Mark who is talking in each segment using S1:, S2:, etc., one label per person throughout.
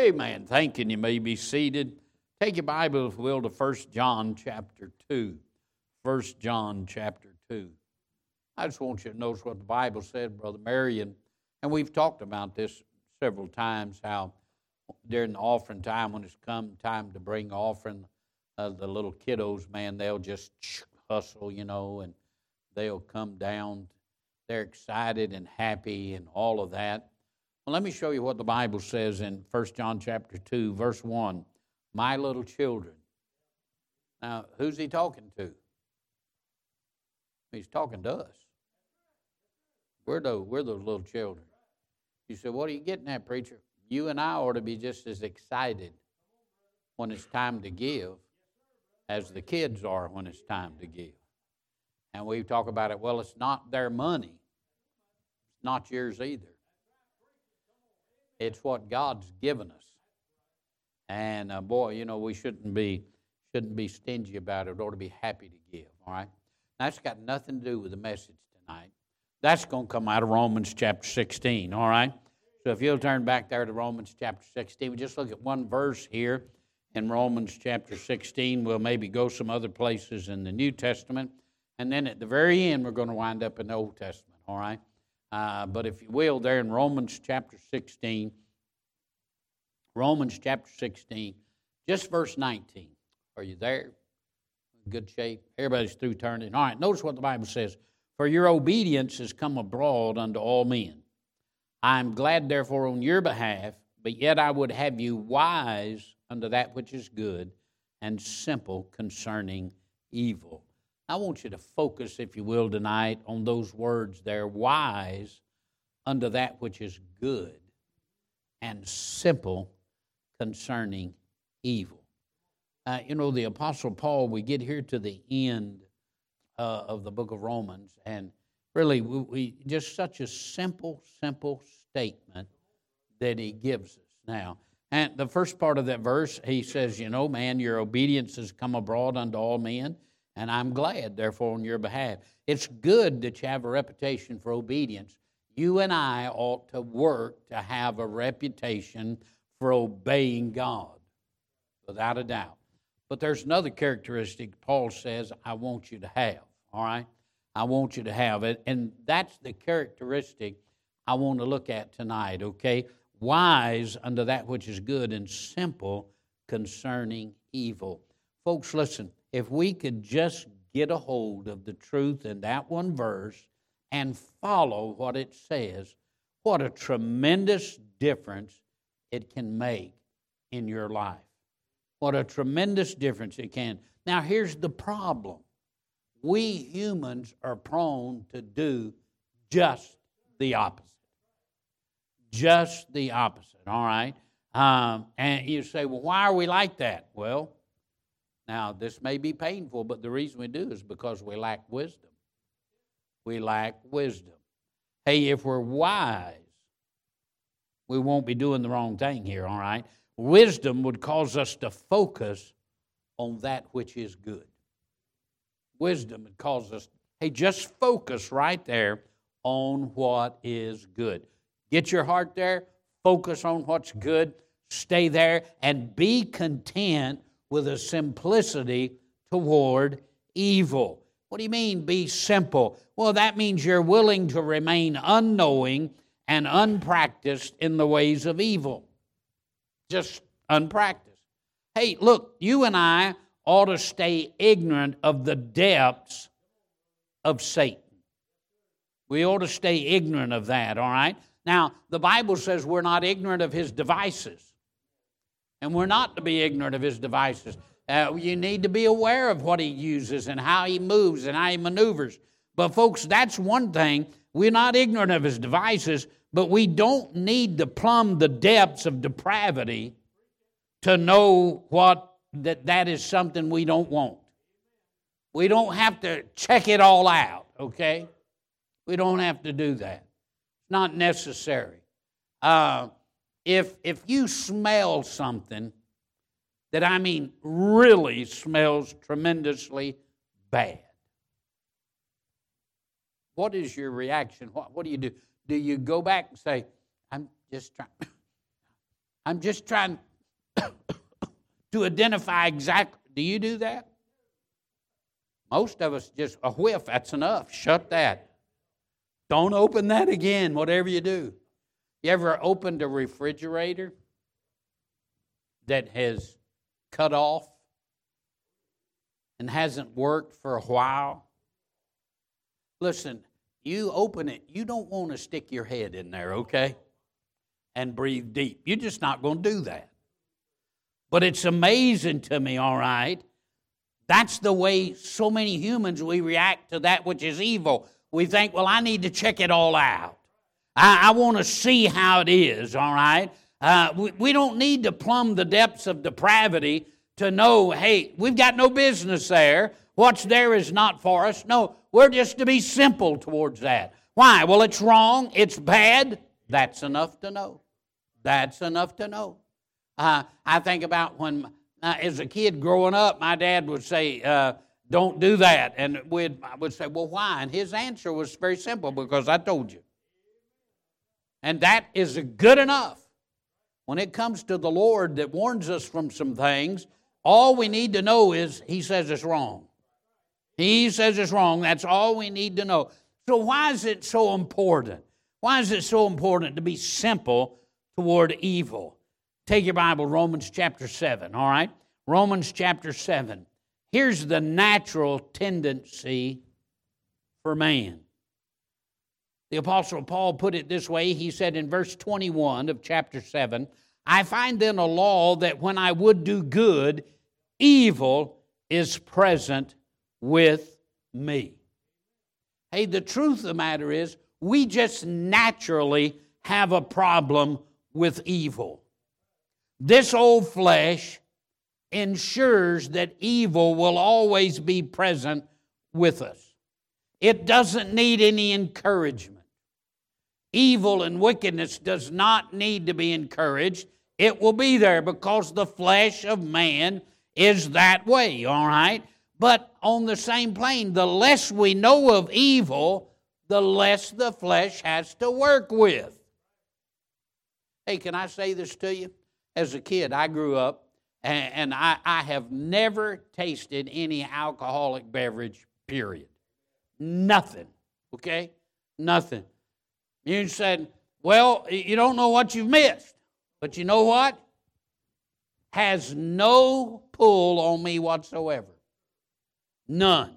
S1: Amen. Thank you. You may be seated. Take your Bible, if you will, to 1 John chapter 2. 1 John chapter 2. I just want you to notice what the Bible said, Brother Marion. And we've talked about this several times, how during the offering time, when it's come time to bring offering, the little kiddos, man, they'll just hustle, and they'll come down. They're excited and happy and all of that. Well, let me show you what the Bible says in 1 John chapter 2, verse 1. My little children. Now, who's he talking to? He's talking to us. We're those little children. You say, what are you getting at, preacher? You and I ought to be just as excited when it's time to give as the kids are when it's time to give. And we talk about it, well, it's not their money. It's not yours either. It's what God's given us. And boy, we shouldn't be stingy about it. We ought to be happy to give, all right? That's got nothing to do with the message tonight. That's going to come out of Romans chapter 16, all right? So if you'll turn back there to Romans chapter 16, we just look at one verse here in Romans chapter 16. We'll maybe go some other places in the New Testament. And then at the very end, we're going to wind up in the Old Testament, all right? But if you will, there in Romans chapter 16, just verse 19. Are you there? Good shape. Everybody's through turning. All right, notice what the Bible says. For your obedience has come abroad unto all men. I am glad, therefore, on your behalf, but yet I would have you wise unto that which is good and simple concerning evil. I want you to focus, if you will, tonight on those words there, wise unto that which is good and simple concerning evil. The Apostle Paul, we get here to the end of the book of Romans, and really we just such a simple statement that he gives us now. And the first part of that verse, he says, man, your obedience has come abroad unto all men, and I'm glad, therefore, on your behalf. It's good that you have a reputation for obedience. You and I ought to work to have a reputation for obeying God, without a doubt. But there's another characteristic Paul says I want you to have, all right? I want you to have it, and that's the characteristic I want to look at tonight, okay? Wise unto that which is good and simple concerning evil. Folks, listen, if we could just get a hold of the truth in that one verse and follow what it says, what a tremendous difference it can make in your life. What a tremendous difference it can. Now, here's the problem. We humans are prone to do just the opposite. Just the opposite, all right? And you say, well, why are we like that? Well, now, this may be painful, but the reason we do is because we lack wisdom. We lack wisdom. Hey, if we're wise, we won't be doing the wrong thing here, all right? Wisdom would cause us to focus on that which is good. Wisdom would cause us, hey, just focus right there on what is good. Get your heart there, focus on what's good, stay there, and be content with a simplicity toward evil. What do you mean, be simple? Well, that means you're willing to remain unknowing and unpracticed in the ways of evil. Just unpracticed. Hey, look, you and I ought to stay ignorant of the depths of Satan. We ought to stay ignorant of that, all right? Now, the Bible says we're not ignorant of his devices. And we're not to be ignorant of his devices. You need to be aware of what he uses and how he moves and how he maneuvers. But folks, that's one thing. We're not ignorant of his devices, but we don't need to plumb the depths of depravity to know that is something we don't want. We don't have to check it all out, okay? We don't have to do that. It's not necessary. If you smell something that, really smells tremendously bad, what is your reaction? What do you do? Do you go back and say, I'm I'm just trying to identify exactly. Do you do that? Most of us just, a whiff, that's enough. Shut that. Don't open that again, whatever you do. You ever opened a refrigerator that has cut off and hasn't worked for a while? Listen, you open it, you don't want to stick your head in there, okay, and breathe deep. You're just not going to do that. But it's amazing to me, all right, that's the way so many humans, we react to that which is evil. We think, well, I need to check it all out. I want to see how it is, all right? We don't need to plumb the depths of depravity to know, hey, we've got no business there. What's there is not for us. No, we're just to be simple towards that. Why? Well, it's wrong. It's bad. That's enough to know. That's enough to know. I think about when, as a kid growing up, my dad would say, don't do that. And I would say, well, why? And his answer was very simple, because I told you. And that is good enough. When it comes to the Lord that warns us from some things, all we need to know is He says it's wrong. He says it's wrong. That's all we need to know. So why is it so important? Why is it so important to be simple toward evil? Take your Bible, Romans chapter 7, all right? Romans chapter 7. Here's the natural tendency for man. The Apostle Paul put it this way. He said in verse 21 of chapter 7, I find then a law that when I would do good, evil is present with me. Hey, the truth of the matter is, we just naturally have a problem with evil. This old flesh ensures that evil will always be present with us. It doesn't need any encouragement. Evil and wickedness does not need to be encouraged. It will be there because the flesh of man is that way, all right? But on the same plane, the less we know of evil, the less the flesh has to work with. Hey, can I say this to you? As a kid, I grew up, and I have never tasted any alcoholic beverage, period. Nothing, okay? Nothing. You said, well, you don't know what you've missed. But you know what? Has no pull on me whatsoever. None.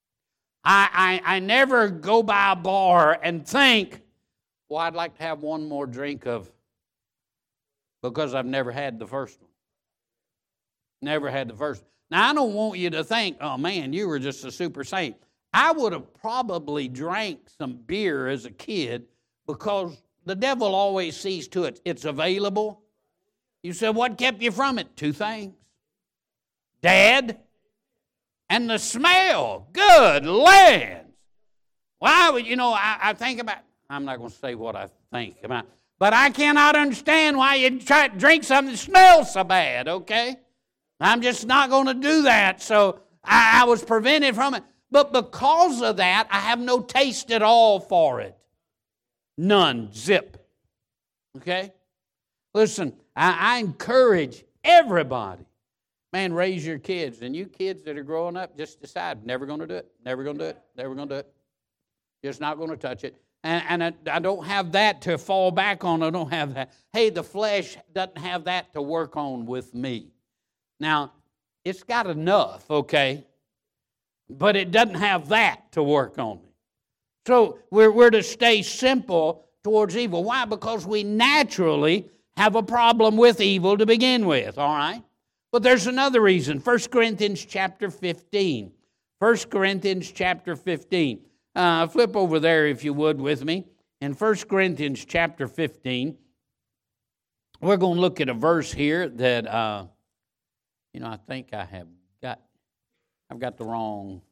S1: I never go by a bar and think, well, I'd like to have one more drink of, because I've never had the first one. Never had the first one. Now, I don't want you to think, oh, man, you were just a super saint. I would have probably drank some beer as a kid because the devil always sees to it it's available. You said, what kept you from it? Two things. Dad and the smell. Good lands. Why would, I think about, I'm not going to say what I think about, but I cannot understand why you try to drink something that smells so bad, okay? I'm just not going to do that, so I was prevented from it. But because of that, I have no taste at all for it. None. Zip. Okay? Listen, I encourage everybody, man, raise your kids. And you kids that are growing up, just decide, never going to do it, never going to do it, never going to do it. Just not going to touch it. And I don't have that to fall back on. I don't have that. Hey, the flesh doesn't have that to work on with me. Now, it's got enough, okay? But it doesn't have that to work on me. So we're to stay simple towards evil. Why? Because we naturally have a problem with evil to begin with, all right? But there's another reason. 1 Corinthians chapter 15. 1 Corinthians chapter 15. Flip over there, if you would, with me. In 1 Corinthians chapter 15, we're going to look at a verse here that, I think I have got the wrong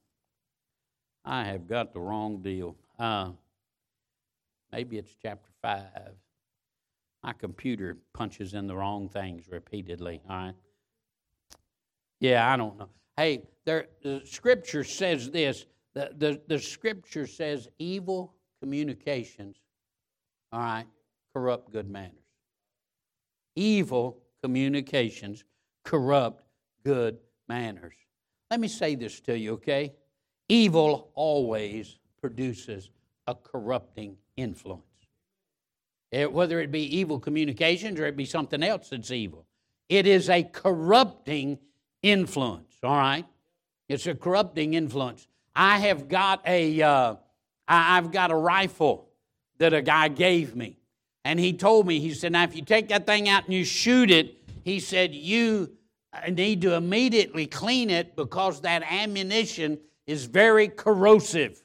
S1: deal. Maybe it's chapter 5. My computer punches in the wrong things repeatedly, all right? Yeah, I don't know. Hey, the Scripture says this. The Scripture says evil communications, all right, corrupt good manners. evil communications corrupt good manners. Let me say this to you, okay? Evil always produces a corrupting influence. Whether it be evil communications or it be something else that's evil. It is a corrupting influence, all right? It's a corrupting influence. I've got a rifle that a guy gave me. And he told me, he said, now if you take that thing out and you shoot it, he said, you need to immediately clean it because that ammunition is very corrosive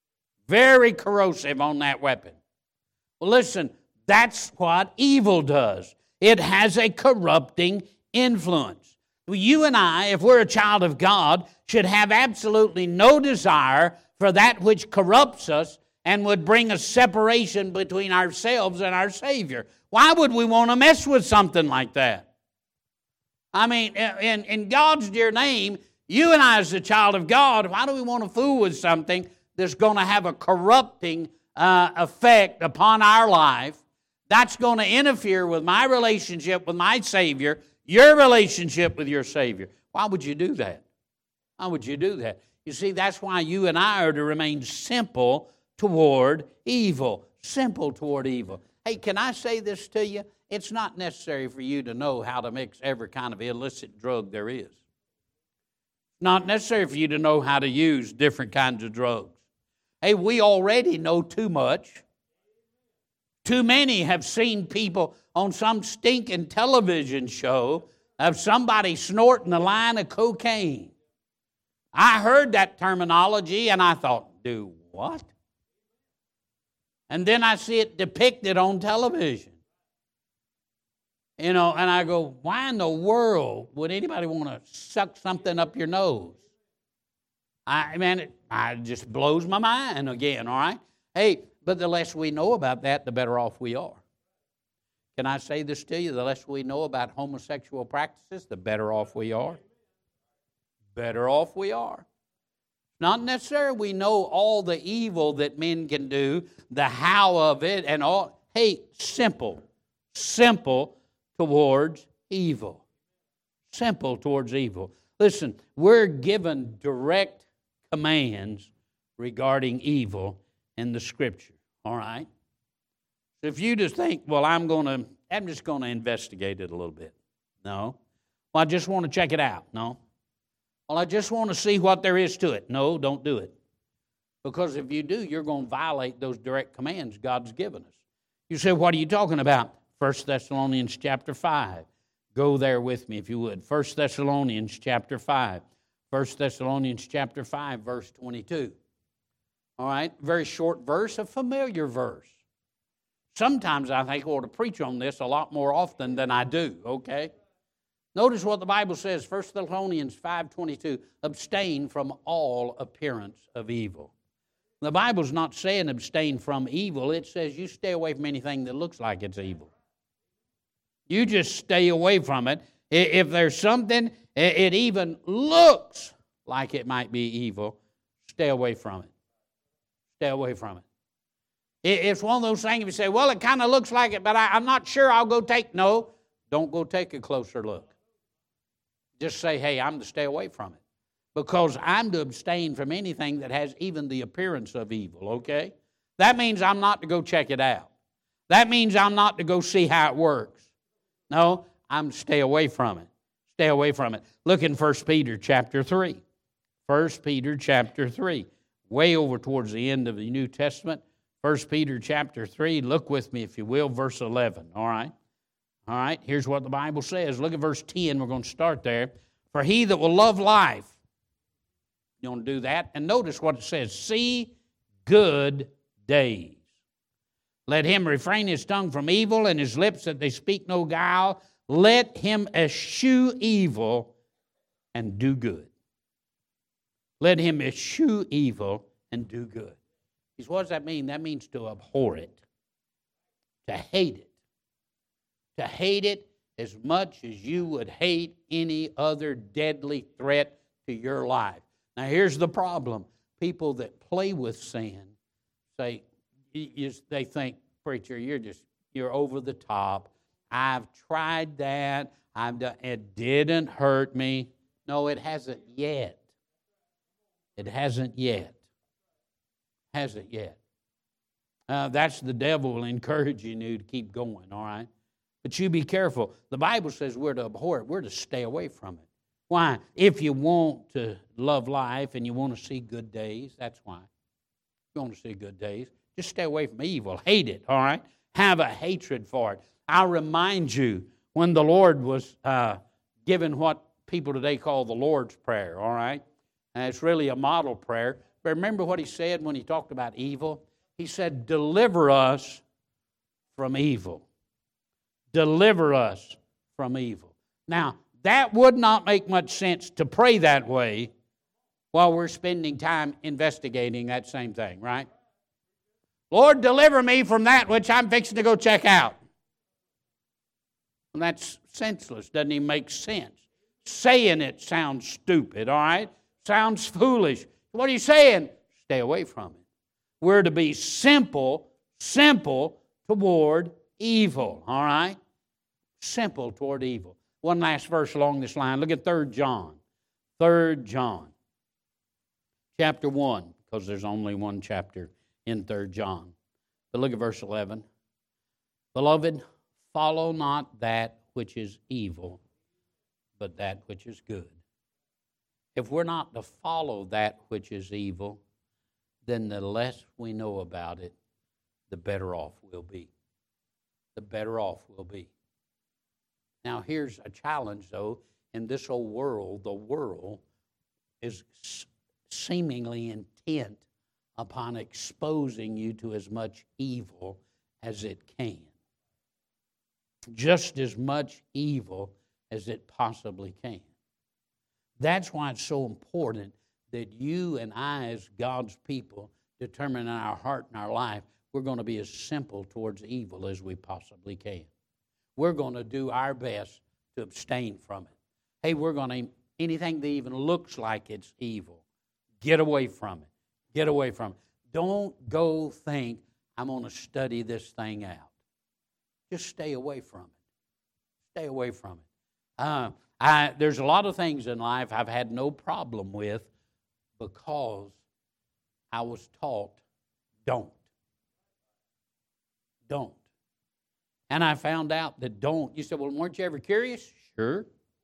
S1: on that weapon. Well, listen, that's what evil does. It has a corrupting influence. You and I, if we're a child of God, should have absolutely no desire for that which corrupts us and would bring a separation between ourselves and our Savior. Why would we want to mess with something like that? I mean, in God's dear name, you and I as a child of God, why do we want to fool with something that's going to have a corrupting effect upon our life? That's going to interfere with my relationship with my Savior, your relationship with your Savior. Why would you do that? Why would you do that? You see, that's why you and I are to remain simple toward evil. Simple toward evil. Hey, can I say this to you? It's not necessary for you to know how to mix every kind of illicit drug there is. It's not necessary for you to know how to use different kinds of drugs. Hey, we already know too much. Too many have seen people on some stinking television show of somebody snorting a line of cocaine. I heard that terminology and I thought, do what? And then I see it depicted on television. You know, and I go, why in the world would anybody want to suck something up your nose? It just blows my mind again, all right? Hey, but the less we know about that, the better off we are. Can I say this to you? The less we know about homosexual practices, the better off we are. Better off we are. Not necessarily we know all the evil that men can do, the how of it, and all. Hey, simple towards evil. Simple towards evil. Listen, we're given direct commands regarding evil in the Scripture, all right? So if you just think, well, I'm just going to investigate it a little bit. No. Well, I just want to check it out. No. Well, I just want to see what there is to it. No, don't do it. Because if you do, you're going to violate those direct commands God's given us. You say, what are you talking about? 1 Thessalonians chapter 5. Go there with me if you would. 1 Thessalonians chapter 5. 1 Thessalonians chapter 5, verse 22. All right, very short verse, a familiar verse. Sometimes I think I ought to preach on this a lot more often than I do, okay? Notice what the Bible says, 1 Thessalonians 5:22, abstain from all appearance of evil. The Bible's not saying abstain from evil. It says you stay away from anything that looks like it's evil. You just stay away from it. If there's something, it even looks like it might be evil, stay away from it. Stay away from it. It's one of those things if you say, well, it kind of looks like it, but I'm not sure I'll go take. No, don't go take a closer look. Just say, hey, I'm to stay away from it. Because I'm to abstain from anything that has even the appearance of evil, okay? That means I'm not to go check it out. That means I'm not to go see how it works. No, I'm to stay away from it. Stay away from it. Look in 1 Peter chapter 3. 1 Peter chapter 3. Way over towards the end of the New Testament. 1 Peter chapter 3. Look with me, if you will, verse 11. All right? All right, here's what the Bible says. Look at verse 10. We're going to start there. For he that will love life. You want to do that? And notice what it says. See good days. Let him refrain his tongue from evil and his lips that they speak no guile. Let him eschew evil and do good. Let him eschew evil and do good. What does that mean? That means to abhor it. To hate it. To hate it as much as you would hate any other deadly threat to your life. Now, here's the problem. People that play with sin say, they think, preacher, you're over the top. I've tried that. It didn't hurt me. No, it hasn't yet. It hasn't yet. Hasn't yet. That's the devil encouraging you to keep going, all right? But you be careful. The Bible says we're to abhor it. We're to stay away from it. Why? If you want to love life and you want to see good days, that's why. If you want to see good days, just stay away from evil. Hate it, all right? Have a hatred for it. I'll remind you when the Lord was given what people today call the Lord's Prayer, all right? And it's really a model prayer. But remember what he said when he talked about evil? He said, deliver us from evil. Deliver us from evil. Now, that would not make much sense to pray that way while we're spending time investigating that same thing, right? Lord, deliver me from that which I'm fixing to go check out. And that's senseless. Doesn't even make sense. Saying it sounds stupid, all right? Sounds foolish. What are you saying? Stay away from it. We're to be simple toward evil, all right? Simple toward evil. One last verse along this line. Look at 3 John. 3 John. Chapter 1, because there's only one chapter in 3 John. But look at verse 11. Beloved, follow not that which is evil, but that which is good. If we're not to follow that which is evil, then the less we know about it, the better off we'll be. The better off we'll be. Now, here's a challenge, though. In this old world, the world is seemingly intent upon exposing you to as much evil as it can. Just as much evil as it possibly can. That's why it's so important that you and I, as God's people, determine in our heart and our life, we're going to be as simple towards evil as we possibly can. We're going to do our best to abstain from it. Hey, we're going to, anything that even looks like it's evil, get away from it. Get away from it. Don't go think, I'm going to study this thing out. Just stay away from it. Stay away from it. There's a lot of things in life I've had no problem with because I was taught, don't. Don't. And I found out that don't. You said, well, weren't you ever curious? Sure.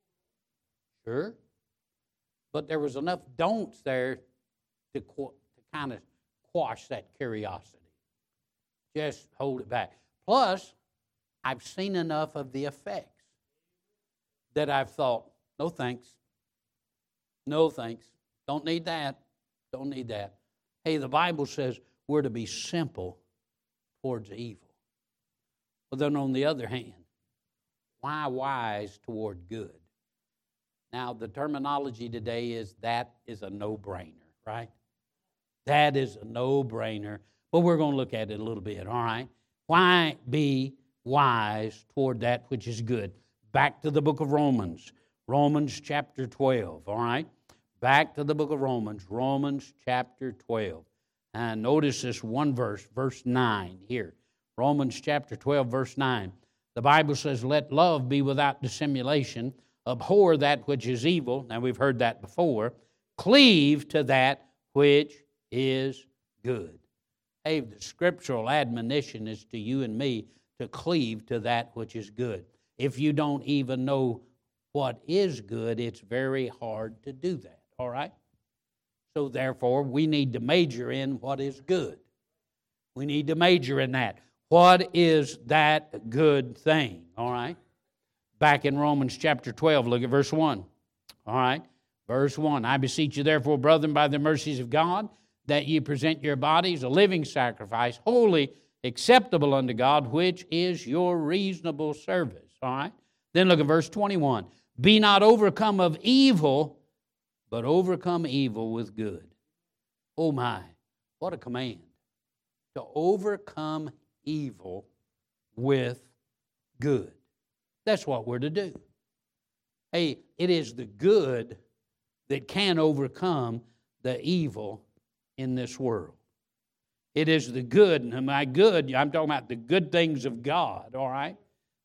S1: But there was enough don'ts there to kind of quash that curiosity. Just hold it back. Plus, I've seen enough of the effects that I've thought, no thanks. No thanks. Don't need that. Don't need that. Hey, the Bible says we're to be simple towards evil. But then on the other hand, why wise toward good? Now, the terminology today is that is a no-brainer, right? That is a no-brainer. But we're going to look at it a little bit, all right? Why be wise toward that which is good? Back to the book of Romans. Romans chapter 12, all right? Back to the book of Romans. Romans chapter 12. And notice this one verse, verse 9 here. Romans chapter 12, verse 9. The Bible says, let love be without dissimulation. Abhor that which is evil. Now, we've heard that before. Cleave to that which is good. Hey, the scriptural admonition is to you and me to cleave to that which is good. If you don't even know what is good, it's very hard to do that, all right? So therefore, we need to major in what is good. We need to major in that. What is that good thing, all right? Back in Romans chapter 12, look at verse 1, all right? Verse 1, I beseech you therefore, brethren, by the mercies of God, that ye present your bodies a living sacrifice, holy, acceptable unto God, which is your reasonable service. All right? Then look at verse 21. Be not overcome of evil, but overcome evil with good. Oh my, what a command. To overcome evil with good. That's what we're to do. Hey, it is the good that can overcome the evil in this world. It is the good, and by good, I'm talking about the good things of God, all right,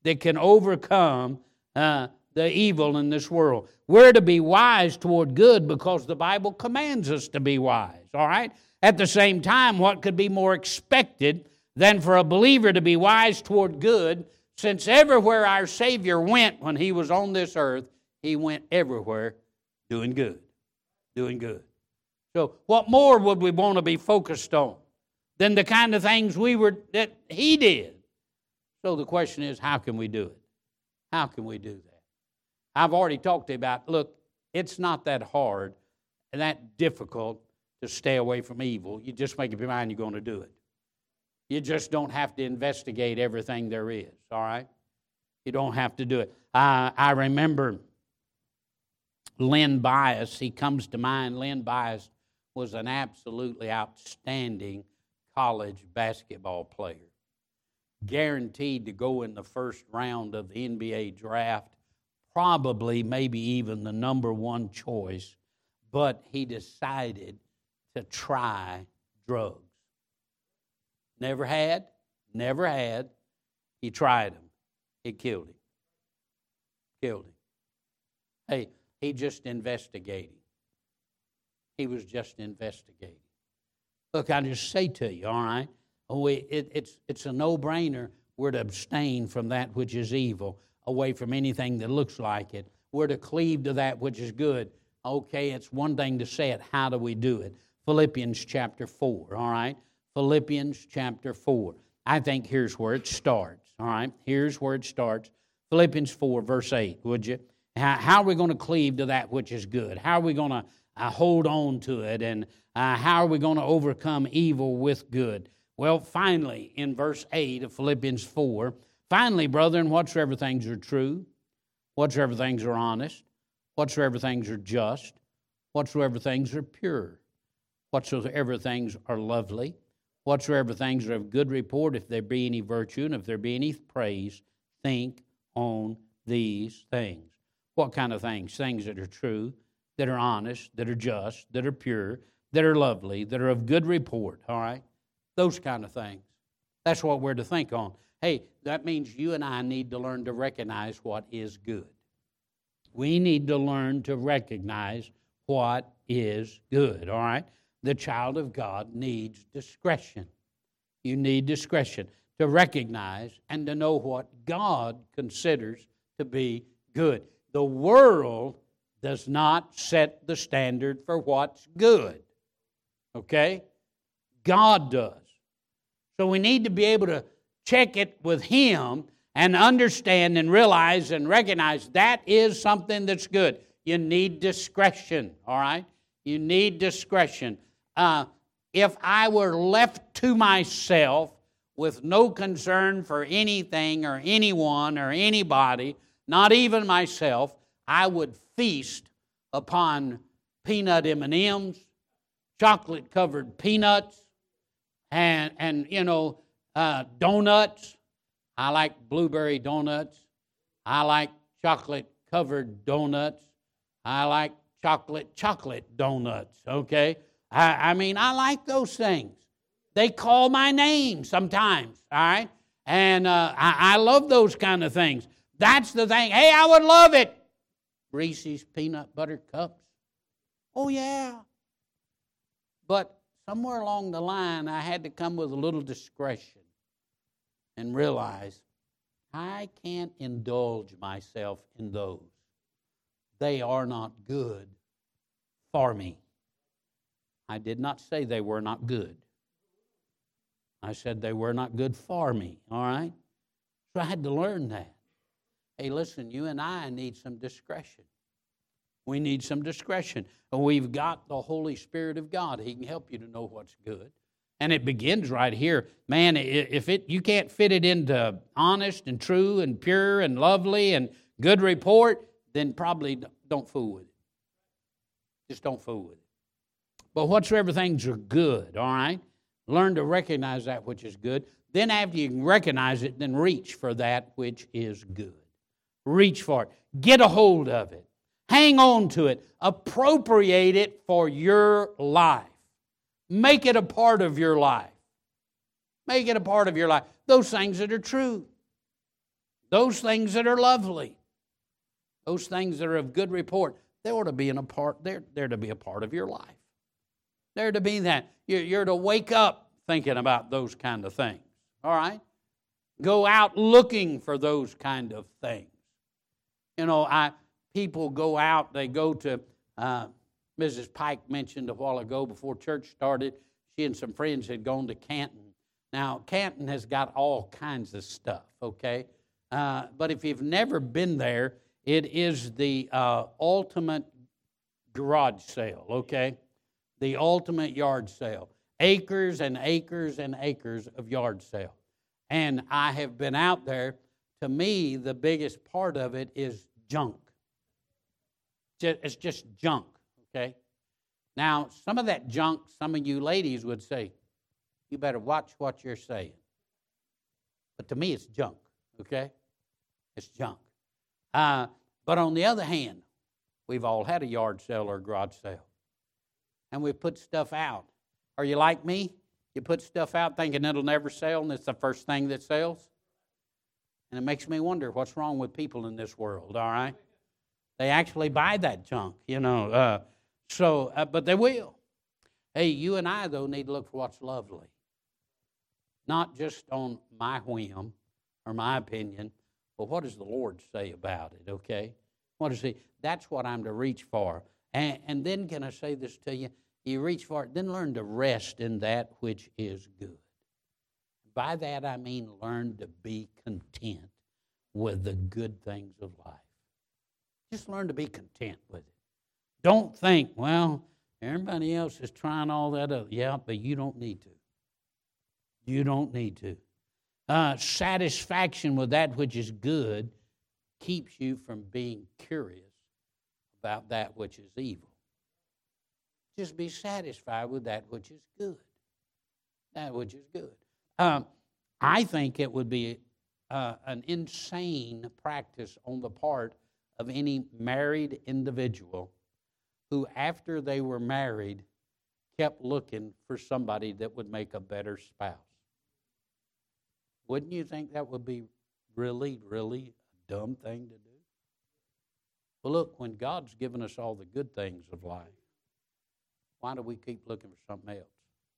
S1: that can overcome the evil in this world. We're to be wise toward good because the Bible commands us to be wise, all right? At the same time, what could be more expected than for a believer to be wise toward good, since everywhere our Savior went when He was on this earth, He went everywhere doing good, doing good. So what more would we want to be focused on than the kind of things that He did? So the question is, how can we do it? How can we do that? I've already talked to you about, look, it's not that hard and that difficult to stay away from evil. You just make up your mind you're going to do it. You just don't have to investigate everything there is, all right? You don't have to do it. I remember Len Bias. He comes to mind. Len Bias was an absolutely outstanding college basketball player. Guaranteed to go in the first round of the NBA draft, probably maybe even the number one choice, but he decided to try drugs. Never had. He tried them. It killed him. Hey, he just investigated. He was just investigating. Look, I just say to you, all right, it's a no-brainer. We're to abstain from that which is evil, away from anything that looks like it. We're to cleave to that which is good. Okay, it's one thing to say it. How do we do it? Philippians chapter 4, all right? Philippians chapter 4. I think here's where it starts, all right? Here's where it starts. Philippians 4, verse 8, would you? How are we going to cleave to that which is good? How are we going to hold on to it? And how are we going to overcome evil with good? Well, finally, in verse 8 of Philippians 4, finally, brethren, whatsoever things are true, whatsoever things are honest, whatsoever things are just, whatsoever things are pure, whatsoever things are lovely, whatsoever things are of good report, if there be any virtue and if there be any praise, think on these things. What kind of things? Things that are true, that are honest, that are just, that are pure, that are lovely, that are of good report, all right? Those kind of things. That's what we're to think on. Hey, that means you and I need to learn to recognize what is good. We need to learn to recognize what is good, all right? The child of God needs discretion. You need discretion to recognize and to know what God considers to be good. The world does not set the standard for what's good, okay? God does. So we need to be able to check it with Him and understand and realize and recognize that is something that's good. You need discretion, all right? You need discretion. If I were left to myself with no concern for anything or anyone or anybody, not even myself, I would feast upon peanut M&Ms, chocolate-covered peanuts, and donuts. I like blueberry donuts. I like chocolate-covered donuts. I like chocolate donuts, okay? I like those things. They call my name sometimes, all right? And I love those kind of things. That's the thing. Hey, I would love it. Reese's peanut butter cups. Oh, yeah. But somewhere along the line, I had to come with a little discretion and realize I can't indulge myself in those. They are not good for me. I did not say they were not good. I said they were not good for me, all right? So I had to learn that. Hey, listen, you and I need some discretion. We need some discretion. We've got the Holy Spirit of God. He can help you to know what's good. And it begins right here. Man, if you can't fit it into honest and true and pure and lovely and good report, then probably don't fool with it. Just don't fool with it. But whatsoever things are good, all right? Learn to recognize that which is good. Then after you can recognize it, then reach for that which is good. Reach for it. Get a hold of it. Hang on to it. Appropriate it for your life. Make it a part of your life. Make it a part of your life. Those things that are true. those things that are lovely, those things that are of good report, they ought to be they're to be a part of your life. They're to be that. You're to wake up thinking about those kind of things. All right? Go out looking for those kind of things. You know, people go out, they go to, Mrs. Pike mentioned a while ago before church started, she and some friends had gone to Canton. Now, Canton has got all kinds of stuff, okay? But if you've never been there, it is the ultimate garage sale, okay? The ultimate yard sale. Acres and acres and acres of yard sale. And I have been out there. To me, the biggest part of it is junk. It's just junk, okay? Now, some of that junk, some of you ladies would say, you better watch what you're saying. But to me, it's junk, okay? It's junk. But on the other hand, we've all had a yard sale or a garage sale. And we put stuff out. Are you like me? You put stuff out thinking it'll never sell, and it's the first thing that sells? And it makes me wonder what's wrong with people in this world, all right? They actually buy that junk, you know. But they will. Hey, you and I, though, need to look for what's lovely. Not just on my whim or my opinion, but what does the Lord say about it, okay? What does He? That's what I'm to reach for. And then can I say this to you? You reach for it, then learn to rest in that which is good. By that I mean learn to be content with the good things of life. Just learn to be content with it. Don't think, well, everybody else is trying all that other. Yeah, but you don't need to. You don't need to. Satisfaction with that which is good keeps you from being curious about that which is evil. Just be satisfied with that which is good. That which is good. I think it would be an insane practice on the part of any married individual who, after they were married, kept looking for somebody that would make a better spouse. Wouldn't you think that would be really, really a dumb thing to do? Well, look, when God's given us all the good things of life, why do we keep looking for something else?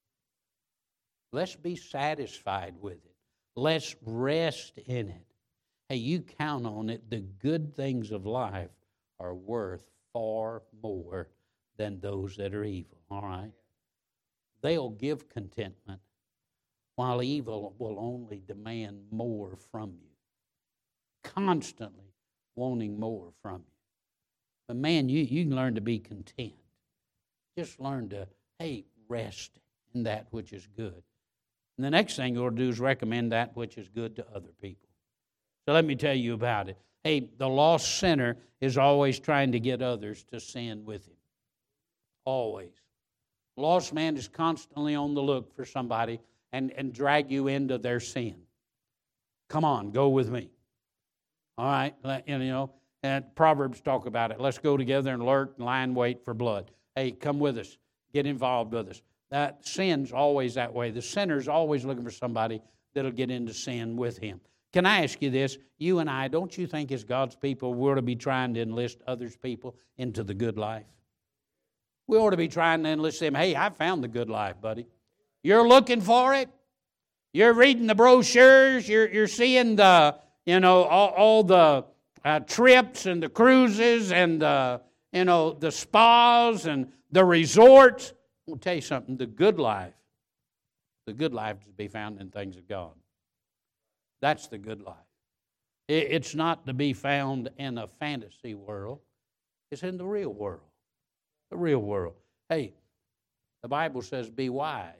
S1: Let's be satisfied with it. Let's rest in it. Hey, you count on it. The good things of life are worth far more than those that are evil, all right? They'll give contentment, while evil will only demand more from you. Constantly wanting more from you. But man, you can learn to be content. Just learn to, hey, rest in that which is good. And the next thing you'll do is recommend that which is good to other people. So let me tell you about it. Hey, the lost sinner is always trying to get others to sin with him. Always. The lost man is constantly on the look for somebody and drag you into their sin. Come on, go with me. All right, and Proverbs talk about it. Let's go together and alert and lie in wait for blood. Hey, come with us. Get involved with us. That sin's always that way. The sinner's always looking for somebody that'll get into sin with him. Can I ask you this? You and I, don't you think as God's people, we ought to be trying to enlist others people into the good life? We ought to be trying to enlist them. Hey, I found the good life, buddy. You're looking for it. You're reading the brochures. You're seeing the, all the trips and the cruises and the spas and the resorts. I'll tell you something. The good life is to be found in things of God. That's the good life. It's not to be found in a fantasy world. It's in the real world. The real world. Hey, the Bible says, be wise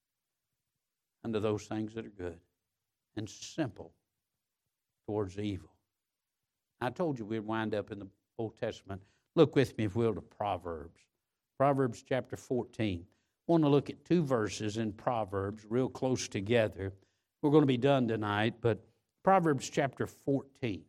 S1: unto those things that are good and simple towards evil. I told you we'd wind up in the Old Testament. Look with me, if you will, to Proverbs. Proverbs chapter 14. I want to look at two verses in Proverbs real close together. We're going to be done tonight, but Proverbs chapter 14.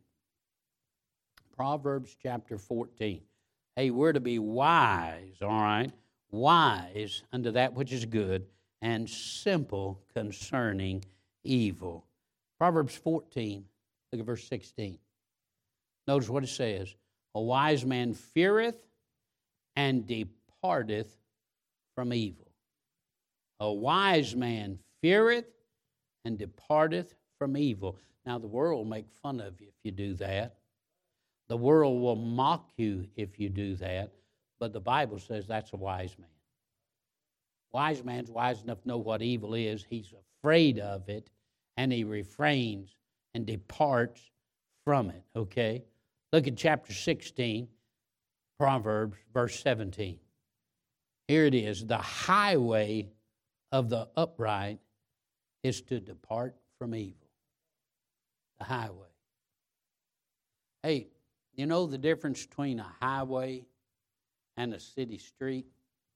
S1: Proverbs chapter 14. Hey, we're to be wise, all right? Wise unto that which is good and simple concerning evil. Proverbs 14, Look at verse 16. Notice what it says. A wise man feareth and departeth from evil. A wise man feareth and departeth from evil. Now, the world will make fun of you if you do that. The world will mock you if you do that. But the Bible says that's a wise man. Wise man's wise enough to know what evil is. He's afraid of it, and he refrains and departs from it, okay? Look at chapter 16, Proverbs, verse 17. Here it is. The highway of the upright is to depart from evil. The highway. Hey, you know the difference between a highway and a city street?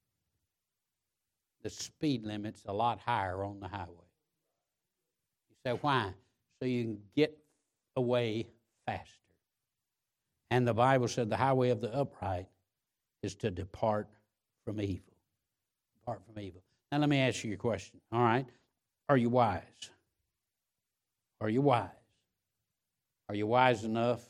S1: The speed limit's a lot higher on the highway. You say, why? So you can get away faster. And the Bible said the highway of the upright is to depart from evil. Depart from evil. Now let me ask you a question. All right? Are you wise? Are you wise? Are you wise enough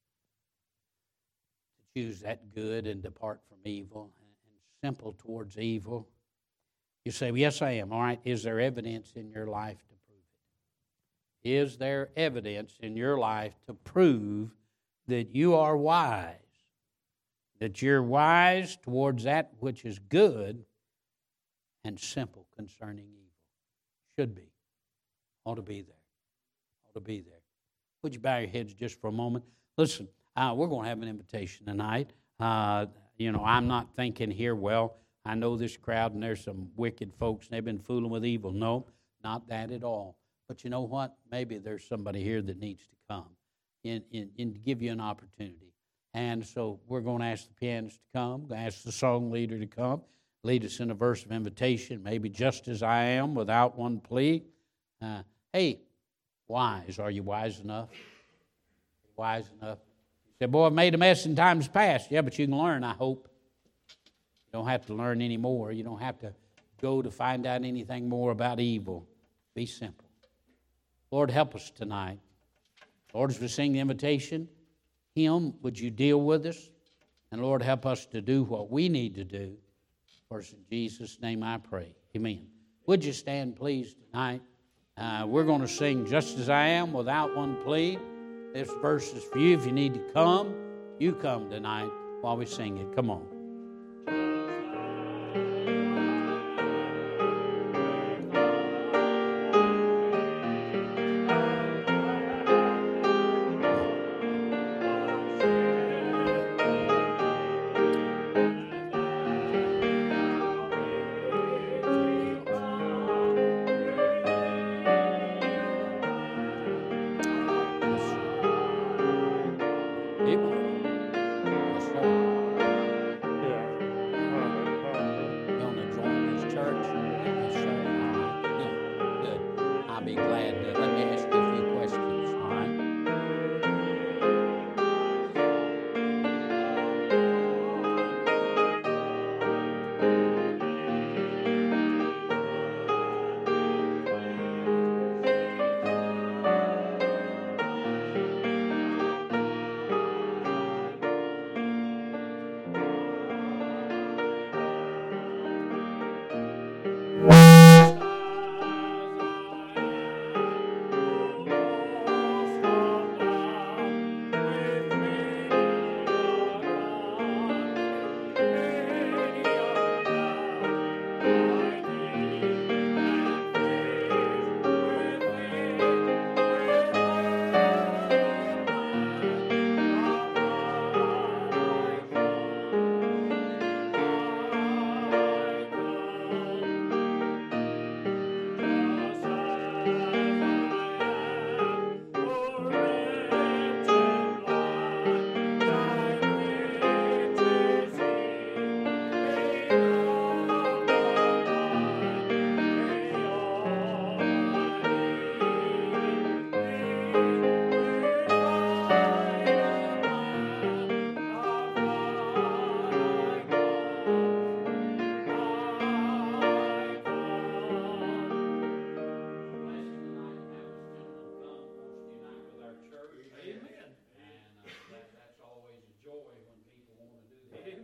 S1: to choose that good and depart from evil and simple towards evil? You say, well, yes, I am. All right, is there evidence in your life to prove it? Is there evidence in your life to prove that you are wise? That you're wise towards that which is good and simple concerning evil? Should be. Ought to be there. Ought to be there. Would you bow your heads just for a moment? Listen, we're going to have an invitation tonight. I'm not thinking here, well, I know this crowd and there's some wicked folks and they've been fooling with evil. No, not that at all. But you know what? Maybe there's somebody here that needs to come and give you an opportunity. And so we're going to ask the pianist to come, ask the song leader to come, lead us in a verse of invitation, maybe just as I am, without one plea. Hey, wise, are you wise enough? Wise enough? You say, boy, I've made a mess in times past. Yeah, but you can learn, I hope. You don't have to learn any more. You don't have to go to find out anything more about evil. Be simple. Lord, help us tonight. Lord, as we sing the invitation hymn, would you deal with us? And Lord, help us to do what we need to do. First, in Jesus' name I pray. Amen. Would you stand, please, tonight? We're going to sing Just As I Am without one plea. This verse is for you. If you need to come, you come tonight while we sing it. Come on.